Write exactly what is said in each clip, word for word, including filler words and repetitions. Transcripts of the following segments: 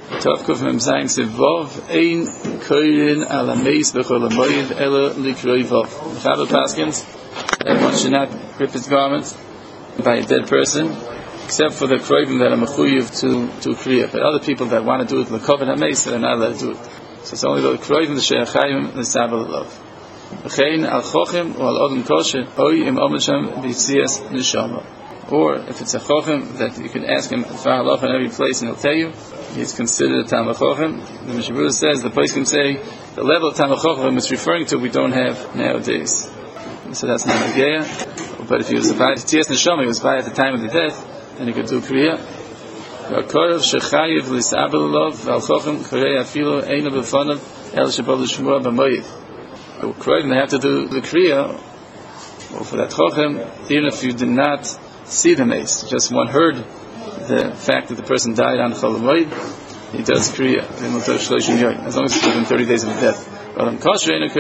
Tovkuf Mem Zayin Sivov Ein Koyin Ala Meis Bechol Amoyed Ela Likroi Vov. Chabad Paskins, one should not rip his garments by a dead person, except for the kroivim that are mechuyev to to kriya. But other people that want to do it l'koved hameis, they're not allowed to do it. So it's only the kroivim, the she'achayim, the sabel love. V'chein al chochim or al odem kosher oy im omesham b'tzias neshama. Or if it's a chochim that you can ask him for halacha in every place and he'll tell you, he's considered a talmid chochim. The Mishnah Berurah says the place can say the level of talmid chochim it's referring to we don't have nowadays. So that's not a geya. But if he was by tzias neshama, he was by at the time of the death, and he could do kriya. V'akorav shechayiv l'sabel lov al chochem korei afilo eina b'fanav el shebov l'shmua b'moyed. The kroivim, they have to do the kriya, or for that chochem, even if you did not see the mace, just one heard the fact that the person died on chol hamoed, he does kriya as long as it's within thirty days of the death. But the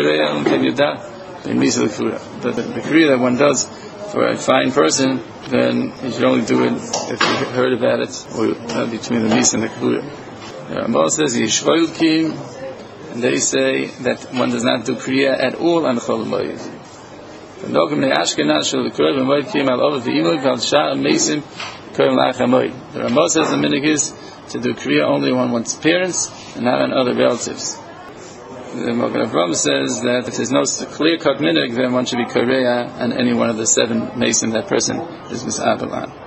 the kriya that one does for a fine person, then you should only do it if you heard about it, or uh, between the Nis and the Kura. Rambam says, Yishvoil Kim, and they say that one does not do Kriya at all on Chol HaMoed. The Nogim Ne'ashkenaz Shel L'Kroiv HaMoed Kim Al Ovav V'Imoy V'Al Sha'ar Mesim Koyim L'Ach HaMoed. The Rambam says the minhag is to do Kriya only on one's parents and not on other relatives. The Magen Avraham says that if there's no clear-cut minhag, then one should be koreya on any one of the seven mason that person is misabel on.